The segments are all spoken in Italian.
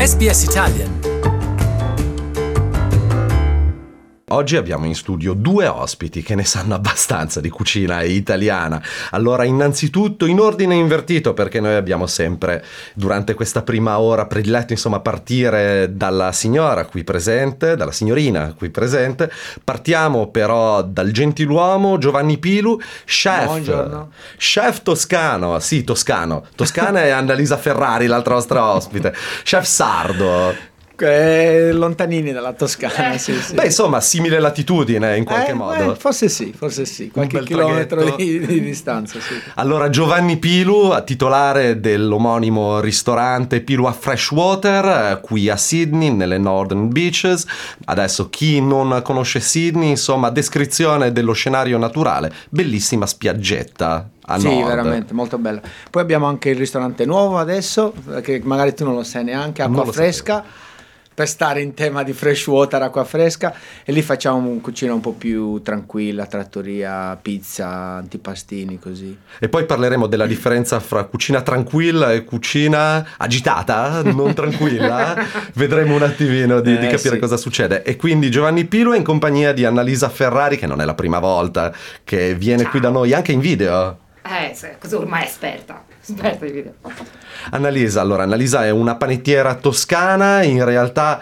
SBS Italian. Oggi abbiamo in studio due ospiti che ne sanno abbastanza di cucina italiana. Allora, innanzitutto in ordine invertito, perché noi abbiamo sempre durante questa prima ora prediletto partire dalla signorina qui presente. Partiamo però dal gentiluomo Giovanni Pilu, chef. Buongiorno. Chef toscano, sì, toscano. Toscana è Annalisa Ferrari, l'altra nostra ospite. Chef sardo. Lontanini dalla Toscana, sì. Beh, insomma, simile latitudine in qualche modo. Forse sì, qualche chilometro di distanza, sì. Allora, Giovanni Pilu, titolare dell'omonimo ristorante Pilu a Freshwater, qui a Sydney, nelle Northern Beaches. Adesso, chi non conosce Sydney, insomma, descrizione dello scenario naturale, bellissima spiaggetta a nord. Sì, veramente, molto bella. Poi abbiamo anche il ristorante nuovo adesso, che magari tu non lo sai neanche, Acqua Fresca. Per stare in tema di freshwater, acqua fresca, e lì facciamo cucina un po' più tranquilla, trattoria, pizza, antipastini, così. E poi parleremo della differenza fra cucina tranquilla e cucina agitata, non tranquilla. Vedremo un attimino di capire cosa succede. E quindi Giovanni Pilu è in compagnia di Annalisa Ferrari, che non è la prima volta che viene qui da noi, anche in video. Così ormai è esperta di video. Annalisa è una panettiera toscana. In realtà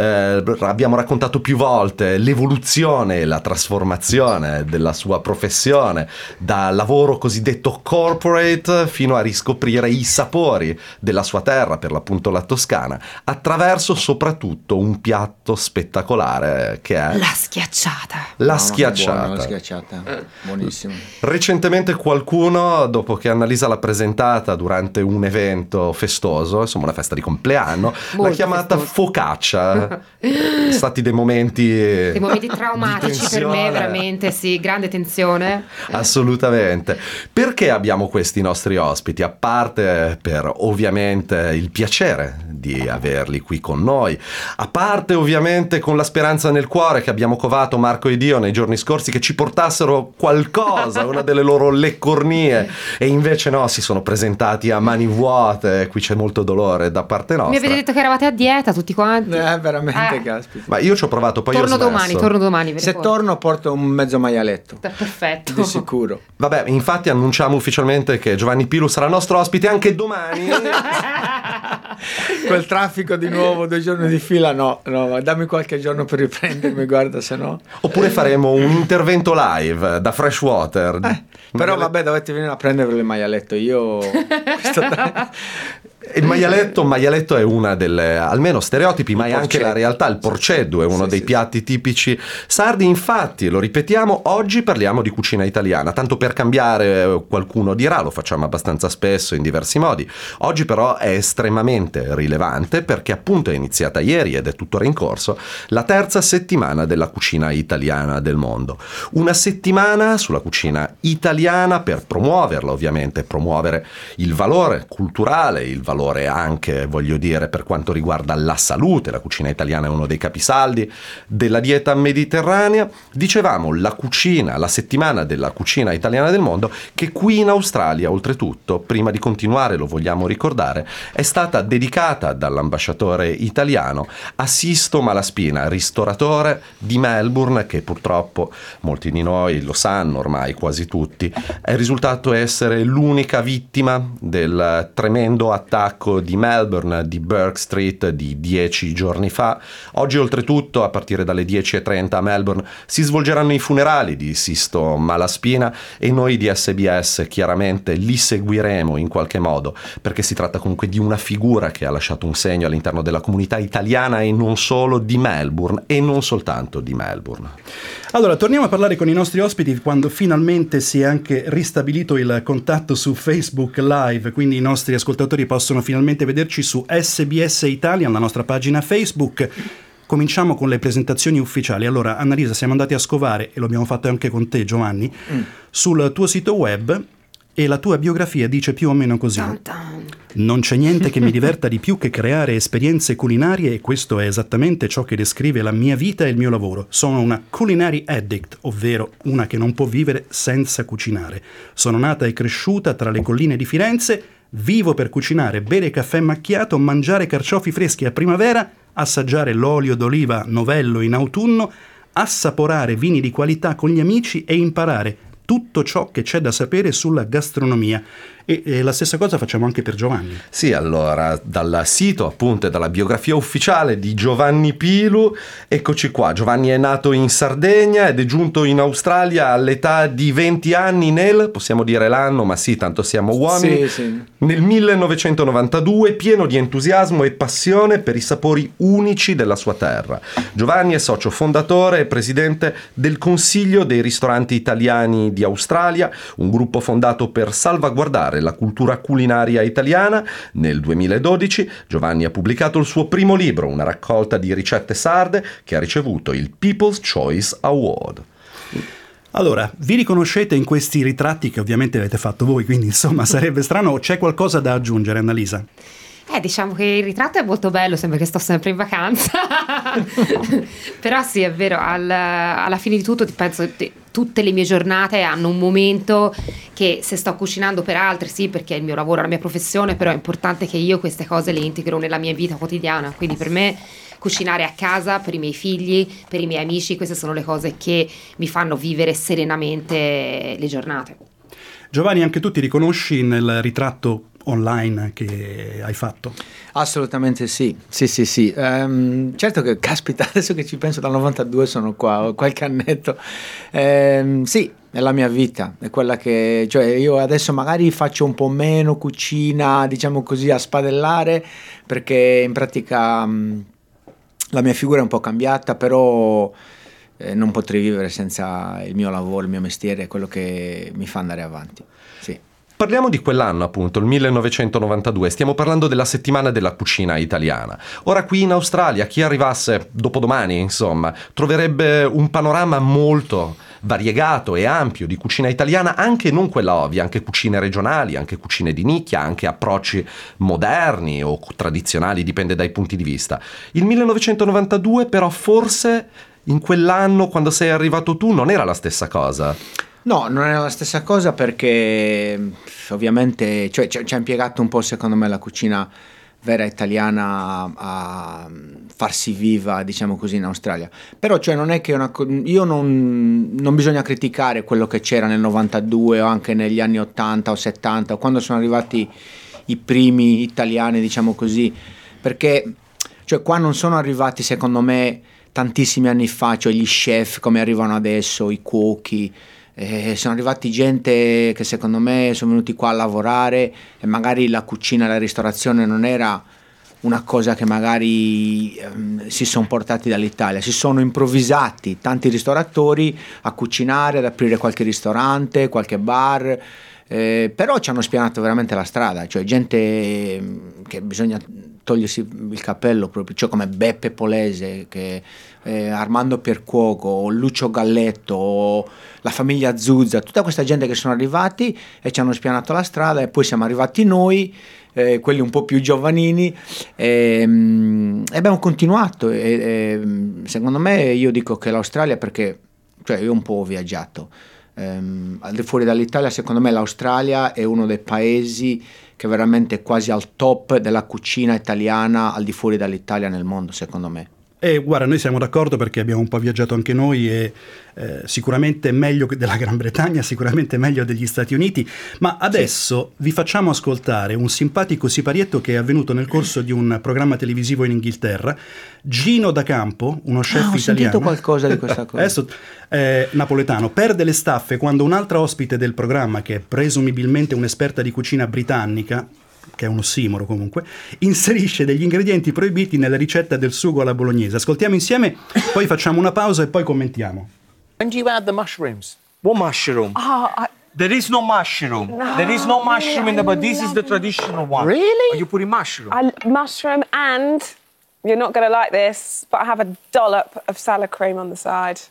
abbiamo raccontato più volte l'evoluzione e la trasformazione della sua professione da lavoro cosiddetto corporate fino a riscoprire i sapori della sua terra, per l'appunto la Toscana, attraverso soprattutto un piatto spettacolare che è la schiacciata. La schiacciata. Buona, la schiacciata. Buonissimo. Recentemente qualcuno, dopo che Annalisa l'ha presentata durante un evento festoso, insomma una festa di compleanno, l'ha chiamata focaccia. Stati dei momenti traumatici per me, veramente, sì, grande tensione. Assolutamente. Perché abbiamo questi nostri ospiti? A parte per ovviamente il piacere di averli qui con noi, a parte ovviamente con la speranza nel cuore che abbiamo covato Marco ed io nei giorni scorsi che ci portassero qualcosa, una delle loro leccornie, e invece no, si sono presentati a mani vuote. Qui c'è molto dolore da parte nostra. Mi avete detto che eravate a dieta tutti quanti. Veramente, caspita. Ma io ci ho provato, poi torno ho smesso. Torno domani. Se torno porto un mezzo maialetto. Perfetto. Di sicuro. Vabbè, infatti annunciamo ufficialmente che Giovanni Pilu sarà nostro ospite anche domani. Quel traffico di nuovo 2 giorni di fila, no, dammi qualche giorno per riprendermi, guarda, se no. Oppure faremo un intervento live da Freshwater. Però vabbè, dovete venire a prendere il maialetto. Io Il maialetto è una delle, almeno stereotipi, ma è anche la realtà. Il porceddu è uno dei piatti tipici sardi. Infatti, lo ripetiamo, oggi parliamo di cucina italiana, tanto per cambiare. Qualcuno dirà, lo facciamo abbastanza spesso in diversi modi. Oggi però è estremamente rilevante perché appunto è iniziata ieri ed è tuttora in corso la 3ª settimana della cucina italiana del mondo. Una settimana sulla cucina italiana per promuoverla, ovviamente, promuovere il valore culturale, il valore anche, voglio dire, per quanto riguarda la salute. La cucina italiana è uno dei capisaldi della dieta mediterranea. Dicevamo la settimana della cucina italiana del mondo, che qui in Australia, oltretutto, prima di continuare lo vogliamo ricordare, è stata dedicata dall'ambasciatore italiano a Sisto Malaspina, ristoratore di Melbourne, che purtroppo molti di noi lo sanno ormai, quasi tutti, è risultato essere l'unica vittima del tremendo attacco di Melbourne, di Burke Street, di 10 giorni fa. Oggi oltretutto a partire dalle 10:30 a Melbourne si svolgeranno i funerali di Sisto Malaspina e noi di SBS chiaramente li seguiremo in qualche modo, perché si tratta comunque di una figura che ha lasciato un segno all'interno della comunità italiana e non solo di Melbourne, e non soltanto di Melbourne. Allora, torniamo a parlare con i nostri ospiti quando finalmente si è anche ristabilito il contatto su Facebook Live, quindi i nostri ascoltatori possono finalmente vederci su SBS Italian, la nostra pagina Facebook. Cominciamo con le presentazioni ufficiali. Allora, Annalisa, siamo andati a scovare, e lo abbiamo fatto anche con te, Giovanni, sul tuo sito web, e la tua biografia dice più o meno così: non c'è niente che mi diverta di più che creare esperienze culinarie, e questo è esattamente ciò che descrive la mia vita e il mio lavoro. Sono una culinary addict, ovvero una che non può vivere senza cucinare. Sono nata e cresciuta tra le colline di Firenze, Vivo per cucinare, bere caffè macchiato, mangiare carciofi freschi a primavera, assaggiare l'olio d'oliva novello in autunno, assaporare vini di qualità con gli amici e imparare tutto ciò che c'è da sapere sulla gastronomia. E la stessa cosa facciamo anche per Giovanni. Sì, allora, dal sito appunto e dalla biografia ufficiale di Giovanni Pilu, eccoci qua. Giovanni è nato in Sardegna ed è giunto in Australia all'età di 20 anni possiamo dire l'anno, ma sì, tanto siamo uomini, sì. Nel 1992, pieno di entusiasmo e passione per i sapori unici della sua terra. Giovanni è socio fondatore e presidente del Consiglio dei ristoranti italiani di Australia, un gruppo fondato per salvaguardare la cultura culinaria italiana. Nel 2012 Giovanni ha pubblicato il suo primo libro, una raccolta di ricette sarde che ha ricevuto il People's Choice Award. Allora, vi riconoscete in questi ritratti che ovviamente avete fatto voi, quindi insomma sarebbe strano, c'è qualcosa da aggiungere, Annalisa? Diciamo che il ritratto è molto bello, sembra che sto sempre in vacanza. Però sì, è vero, alla fine di tutto penso che tutte le mie giornate hanno un momento che, se sto cucinando per altri, sì, perché è il mio lavoro, la mia professione, però è importante che io queste cose le integro nella mia vita quotidiana. Quindi per me cucinare a casa, per i miei figli, per i miei amici, queste sono le cose che mi fanno vivere serenamente le giornate. Giovanni, anche tu ti riconosci nel ritratto online che hai fatto? Assolutamente sì. Certo che, caspita, adesso che ci penso, dal 92 sono qua, ho qualche annetto. Sì, è la mia vita, è quella che, cioè, io adesso magari faccio un po' meno cucina, diciamo così, a spadellare, perché in pratica la mia figura è un po' cambiata, però non potrei vivere senza il mio lavoro, il mio mestiere, è quello che mi fa andare avanti. Sì. Parliamo di quell'anno, appunto, il 1992, stiamo parlando della settimana della cucina italiana. Ora, qui in Australia, chi arrivasse dopodomani, insomma, troverebbe un panorama molto variegato e ampio di cucina italiana, anche non quella ovvia, anche cucine regionali, anche cucine di nicchia, anche approcci moderni o tradizionali, dipende dai punti di vista. Il 1992, però, forse in quell'anno, quando sei arrivato tu, non era la stessa cosa. No, non è la stessa cosa, perché ovviamente, cioè, ci ha impiegato un po', secondo me, la cucina vera italiana a farsi viva, diciamo così, in Australia. Però, cioè, non è che io non bisogna criticare quello che c'era nel 92 o anche negli anni 80 o 70, o quando sono arrivati i primi italiani, diciamo così, perché, cioè, qua non sono arrivati, secondo me, tantissimi anni fa, cioè gli chef come arrivano adesso, i cuochi. Sono arrivati gente che secondo me sono venuti qua a lavorare, e magari la cucina e la ristorazione non era una cosa che magari si sono portati dall'Italia, si sono improvvisati tanti ristoratori a cucinare, ad aprire qualche ristorante, qualche bar, però ci hanno spianato veramente la strada, cioè gente che bisogna togliersi il cappello proprio, cioè come Beppe Polese, Armando Piercuoco, Lucio Galletto, la famiglia Zuzza, tutta questa gente che sono arrivati e ci hanno spianato la strada, e poi siamo arrivati noi, quelli un po' più giovanini, e abbiamo continuato, secondo me, io dico che l'Australia, perché, cioè, io un po' ho viaggiato al di fuori dall'Italia, secondo me l'Australia è uno dei paesi che è veramente quasi al top della cucina italiana al di fuori dall'Italia nel mondo, secondo me. Guarda, noi siamo d'accordo, perché abbiamo un po' viaggiato anche noi, e sicuramente meglio della Gran Bretagna, sicuramente meglio degli Stati Uniti, ma adesso vi facciamo ascoltare un simpatico siparietto che è avvenuto nel corso di un programma televisivo in Inghilterra. Gino Da Campo, uno chef italiano, ho sentito qualcosa di questa cosa, adesso napoletano, perde le staffe quando un'altra ospite del programma, che è presumibilmente un'esperta di cucina britannica, che è un ossimoro comunque, inserisce degli ingredienti proibiti nella ricetta del sugo alla bolognese. Ascoltiamo insieme, poi facciamo una pausa e poi commentiamo. When do you add the mushrooms? What mushroom? There is no mushroom. No, There is no mushroom in there, but this is the traditional one. Really? Are you putting mushroom? Mushroom, and you're not going to like this, but I have a dollop of salad cream on the side.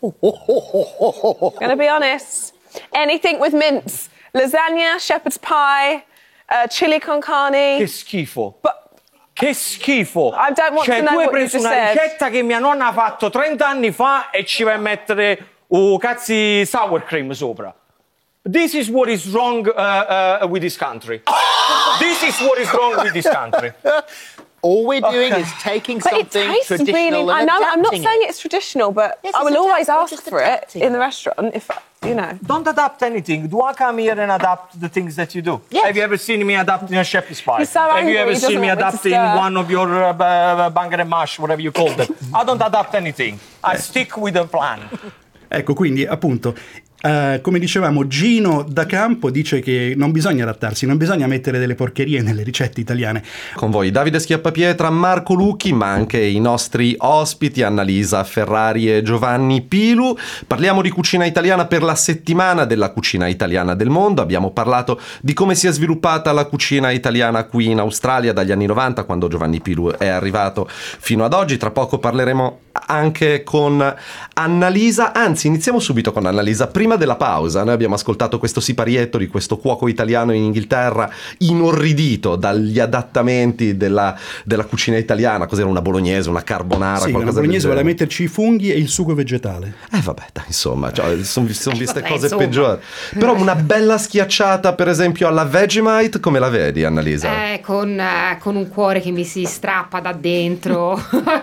Gonna be honest. Anything with mince. Lasagna, shepherd's pie, chili con carne. Che schifo. But che schifo. I don't want to know tu hai what you preso just una said. ricetta che mia nonna ha fatto 30 anni fa e ci vai a mettere cazzi sour cream sopra. This is what is wrong with this country. This is what is wrong with this country. All we're doing is taking But it something tastes traditional really. I and know. I'm not adapting saying it. it's traditional, but Yes, I it's will always adapt- ask just for it adapting. in the restaurant if you know. Don't adapt anything. Do I come here and adapt the things that you do? Yes. Have you ever seen me adapting a shepherd's pie? He's so Have angry, you ever he doesn't seen me want me to adapting stir. one of your banger and mash, whatever you call it? I don't adapt anything. I stick with the plan. Ecco, quindi appunto, come dicevamo, Gino da Campo dice che non bisogna adattarsi, non bisogna mettere delle porcherie nelle ricette italiane. Con voi Davide Schiappapietra, Marco Lucchi, ma anche i nostri ospiti Annalisa Ferrari e Giovanni Pilu. Parliamo di cucina italiana per la settimana della cucina italiana del mondo. Abbiamo parlato di come si è sviluppata la cucina italiana qui in Australia dagli anni 90, quando Giovanni Pilu è arrivato, fino ad oggi. Tra poco parleremo anche con Annalisa, anzi iniziamo subito con Annalisa. Prima della pausa noi abbiamo ascoltato questo siparietto di questo cuoco italiano in Inghilterra, inorridito dagli adattamenti della cucina italiana. Cos'era, una bolognese, una carbonara, Sì, una qualcosa bolognese del vuole genere. metterci i funghi e il sugo vegetale. Vabbè, dai, insomma, cioè, sono viste vabbè, cose insomma. peggiori. Però una bella schiacciata, per esempio, alla Vegemite, come la vedi, Annalisa? Con un cuore che mi si strappa da dentro.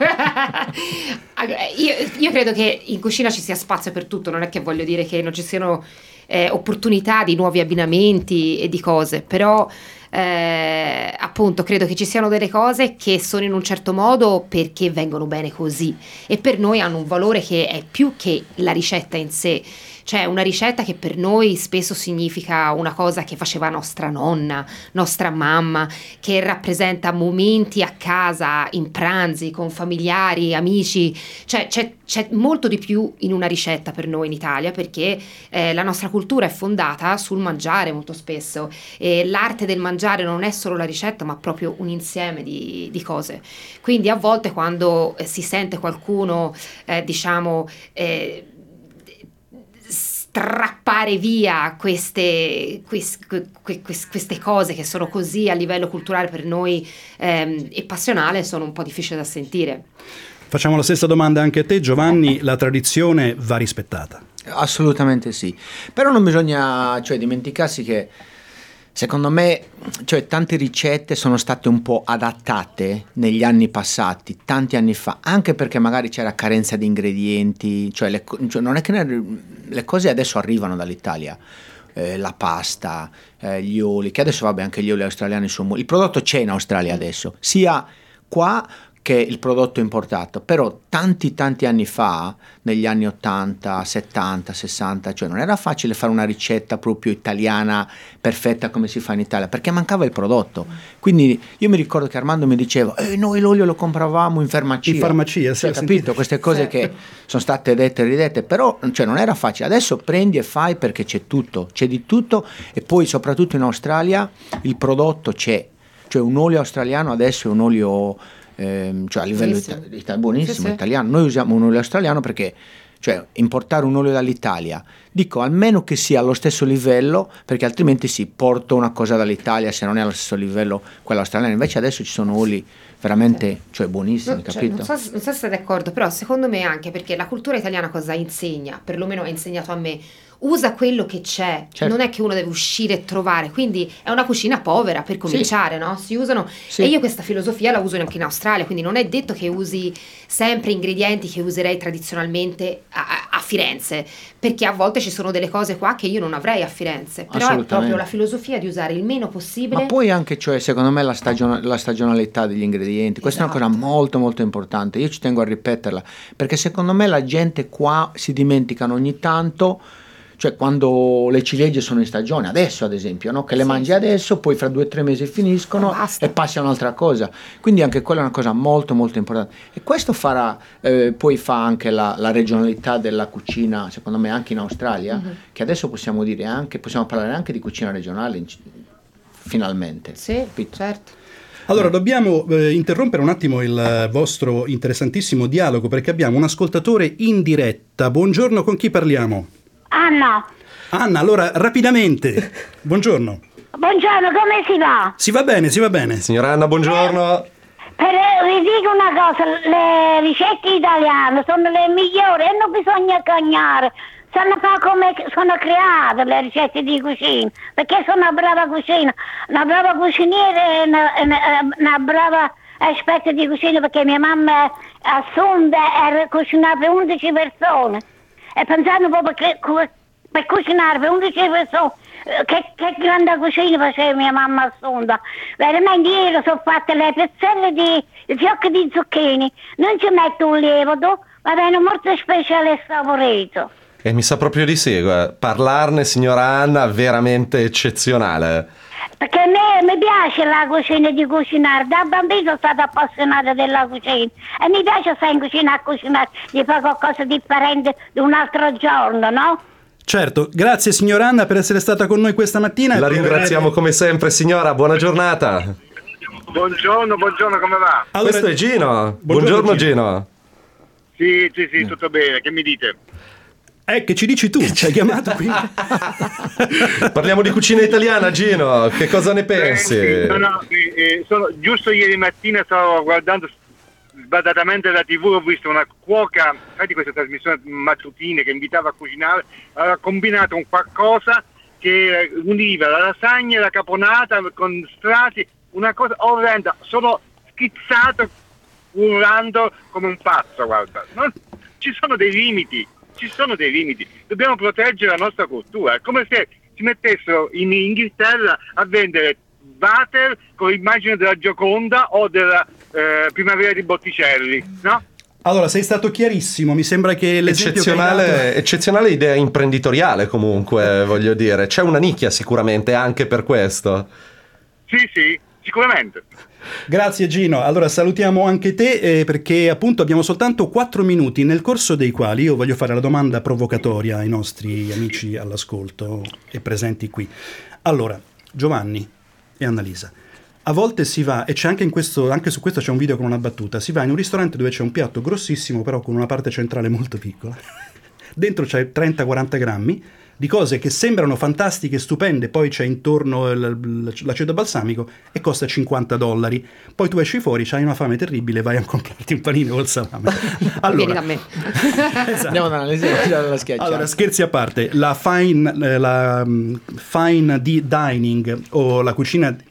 Io credo che in cucina ci sia spazio per tutto, non è che voglio dire che non ci siano opportunità di nuovi abbinamenti e di cose, però appunto credo che ci siano delle cose che sono in un certo modo perché vengono bene così e per noi hanno un valore che è più che la ricetta in sé. Cioè una ricetta che per noi spesso significa una cosa che faceva nostra nonna, nostra mamma, che rappresenta momenti a casa, in pranzi, con familiari, amici. Cioè c'è molto di più in una ricetta per noi in Italia, perché la nostra cultura è fondata sul mangiare molto spesso. E l'arte del mangiare non è solo la ricetta, ma proprio un insieme di cose. Quindi a volte quando si sente qualcuno, strappare via queste cose che sono così a livello culturale per noi e passionale, sono un po' difficili da sentire. Facciamo la stessa domanda anche a te, Giovanni. La tradizione va rispettata? Assolutamente sì, però non bisogna dimenticarsi che secondo me tante ricette sono state un po' adattate negli anni passati, tanti anni fa, anche perché magari c'era carenza di ingredienti, non è che le cose adesso arrivano dall'Italia, la pasta, gli oli, che adesso anche gli oli australiani sono il prodotto c'è in Australia adesso, sia qua che il prodotto importato, però tanti anni fa, negli anni 80, 70, 60, non era facile fare una ricetta proprio italiana perfetta come si fa in Italia, perché mancava il prodotto. Quindi io mi ricordo che Armando mi diceva noi l'olio lo compravamo in farmacia. In farmacia, sì, ho capito? sentito. Queste cose che sono state dette e ridette, però non era facile. Adesso prendi e fai perché c'è di tutto, e poi soprattutto in Australia il prodotto c'è. Un olio australiano adesso è un olio a livello buonissimo, Sì. italiano. Noi usiamo un olio australiano perché importare un olio dall'Italia, dico almeno che sia allo stesso livello, perché altrimenti porto una cosa dall'Italia se non è allo stesso livello quella australiana. Invece adesso ci sono oli veramente buonissimi, capito? Non so se siete d'accordo, però secondo me anche perché la cultura italiana cosa insegna, perlomeno ha insegnato a me, usa quello che c'è, certo. Non è che uno deve uscire e trovare, quindi è una cucina povera per cominciare, no? Si usano, Sì. e io questa filosofia la uso anche in Australia, quindi non è detto che usi sempre ingredienti che userei tradizionalmente a Firenze, perché a volte ci sono delle cose qua che io non avrei a Firenze, però è Assolutamente. proprio la filosofia di usare il meno possibile. Ma poi anche, secondo me la stagionalità degli ingredienti, questa è una cosa molto molto importante, io ci tengo a ripeterla, perché secondo me la gente qua si dimenticano ogni tanto, quando le ciliegie sono in stagione, adesso ad esempio, no? Che le mangi adesso, poi fra 2 o 3 mesi finiscono Basta. e passi a un'altra cosa, quindi anche quella è una cosa molto molto importante, e questo poi fa anche la regionalità della cucina, secondo me anche in Australia, che adesso possiamo parlare anche di cucina regionale finalmente. Sì, capito? certo. Allora, dobbiamo interrompere un attimo il vostro interessantissimo dialogo, perché abbiamo un ascoltatore in diretta. Buongiorno, con chi parliamo? Anna, allora rapidamente, buongiorno. Buongiorno, come si va? Si va bene, si va bene. Signora Anna, buongiorno. Vi dico una cosa, le ricette italiane sono le migliori e non bisogna cagnare sanno fare come sono create le ricette di cucina, perché sono una brava cucina, una brava cuciniera e una brava esperta di cucina, perché mia mamma a Sonda era cucinata per 11 persone e pensando proprio che per cucinare per 11 persone che grande cucina faceva mia mamma a Sonda. Veramente ieri sono fatte le pezzelle di fiocchi di zucchine, non ci metto un lievito, va bene, molto speciale e saporito. E mi sa proprio di sì, parlarne, signora Anna, veramente eccezionale. Perché a me mi piace la cucina di cucinare, da bambino sono stata appassionata della cucina e mi piace stare in cucina a cucinare, di fare qualcosa di differente di un altro giorno, no? Certo, grazie signora Anna per essere stata con noi questa mattina. La ringraziamo come sempre, signora, buona giornata. Buongiorno, come va? Allora, questo è Gino. Buongiorno Gino. Sì, tutto bene, che mi dite? Che ci dici tu? Ci hai chiamato qui? Parliamo di cucina italiana, Gino, che cosa ne pensi? Giusto ieri mattina stavo guardando sbadatamente la TV, ho visto una cuoca, sai, di queste trasmissioni mattutine che invitava a cucinare, aveva combinato un qualcosa che univa la lasagna e la caponata con strati, una cosa orrenda, sono schizzato urlando come un pazzo, guarda. Ci sono dei limiti, dobbiamo proteggere la nostra cultura, è come se si mettessero in Inghilterra a vendere water con l'immagine della Gioconda o della Primavera di Botticelli, no? Allora, sei stato chiarissimo, mi sembra che l'esempio eccezionale idea imprenditoriale, comunque, voglio dire, c'è una nicchia sicuramente anche per questo. Sì, sicuramente. Grazie Gino, allora salutiamo anche te perché appunto abbiamo soltanto 4 minuti nel corso dei quali io voglio fare la domanda provocatoria ai nostri amici all'ascolto e presenti qui. Allora, Giovanni e Annalisa, a volte si va, e c'è anche su questo c'è un video con una battuta, si va in un ristorante dove c'è un piatto grossissimo però con una parte centrale molto piccola, dentro c'è 30-40 grammi di cose che sembrano fantastiche, stupende, poi c'è intorno l'aceto balsamico e costa $50. Poi tu esci fuori, c'hai una fame terribile, vai a comprarti un panino col salame. Allora, vieni da me. Esatto. Andiamo dalla schiacciata. Allora, scherzi a parte, la fine dining o la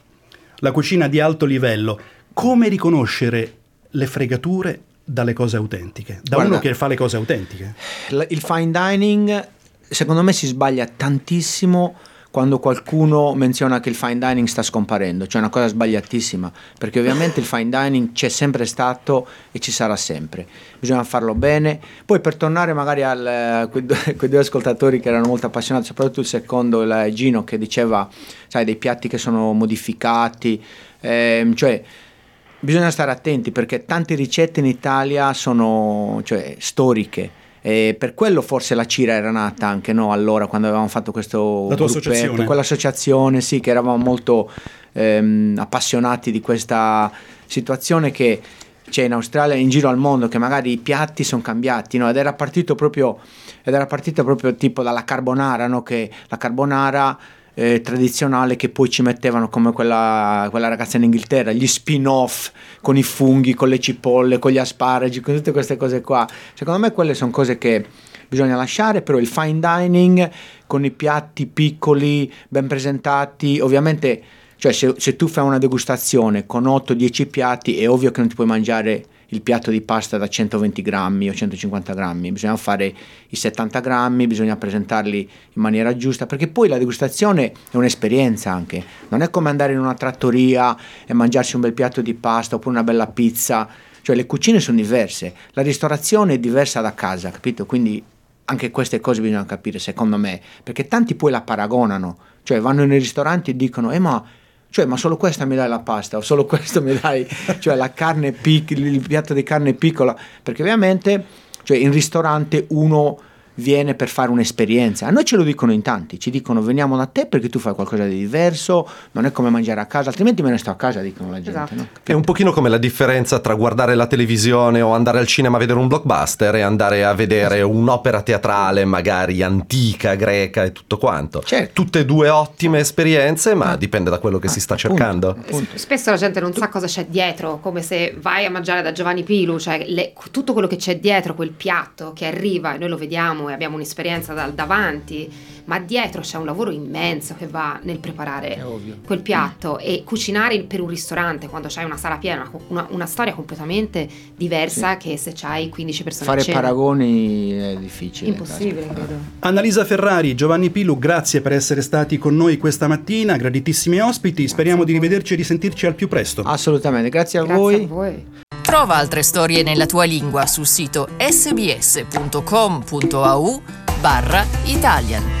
cucina di alto livello, come riconoscere le fregature dalle cose autentiche? Uno che fa le cose autentiche. Il fine dining secondo me si sbaglia tantissimo quando qualcuno menziona che il fine dining sta scomparendo, cioè è una cosa sbagliatissima, perché ovviamente il fine dining c'è sempre stato e ci sarà sempre, bisogna farlo bene. Poi per tornare magari quei due ascoltatori che erano molto appassionati, soprattutto il secondo, il Gino, che diceva, sai, dei piatti che sono modificati, cioè bisogna stare attenti perché tante ricette in Italia sono, cioè, storiche. E per quello forse la Cira era nata anche, no? Allora, quando avevamo fatto questo gruppetto, quell'associazione, sì, che eravamo molto appassionati di questa situazione che c'è in Australia e in giro al mondo, che magari i piatti sono cambiati, no? Ed era partito proprio tipo dalla carbonara, no? Che la carbonara tradizionale, che poi ci mettevano come quella ragazza in Inghilterra, gli spin-off con i funghi, con le cipolle, con gli asparagi, con tutte queste cose qua. Secondo me quelle sono cose che bisogna lasciare, però il fine dining con i piatti piccoli, ben presentati, ovviamente, cioè se tu fai una degustazione con 8-10 piatti è ovvio che non ti puoi mangiare il piatto di pasta da 120 grammi o 150 grammi, bisogna fare i 70 grammi, bisogna presentarli in maniera giusta, perché poi la degustazione è un'esperienza anche, non è come andare in una trattoria e mangiarsi un bel piatto di pasta oppure una bella pizza, cioè le cucine sono diverse, la ristorazione è diversa da casa, capito? Quindi anche queste cose bisogna capire, secondo me, perché tanti poi la paragonano, cioè vanno nei ristoranti e dicono ma solo questa mi dai la pasta o solo questo mi dai, cioè la carne il piatto di carne piccola, perché ovviamente, cioè, in ristorante uno viene per fare un'esperienza. A noi ce lo dicono in tanti, ci dicono veniamo da te perché tu fai qualcosa di diverso, non è come mangiare a casa, altrimenti me ne sto a casa, dicono la gente. Esatto. No? È un pochino come la differenza tra guardare la televisione o andare al cinema a vedere un blockbuster e andare a vedere un'opera teatrale magari antica, greca e tutto quanto. Certo. Tutte e due ottime esperienze, ma dipende da quello che si sta cercando. Appunto. Spesso la gente non sa cosa c'è dietro, come se vai a mangiare da Giovanni Pilu, cioè tutto quello che c'è dietro quel piatto che arriva e noi lo vediamo e abbiamo un'esperienza davanti, ma dietro c'è un lavoro immenso che va nel preparare quel piatto, e cucinare per un ristorante quando c'hai una sala piena, una storia completamente diversa che se c'hai 15 persone Fare a cena. paragoni è difficile. Impossibile, credo. Annalisa Ferrari, Giovanni Pilu, grazie per essere stati con noi questa mattina, graditissimi ospiti, speriamo di rivederci e risentirci al più presto. Assolutamente, grazie a voi. Trova altre storie nella tua lingua sul sito sbs.com.au/Italian.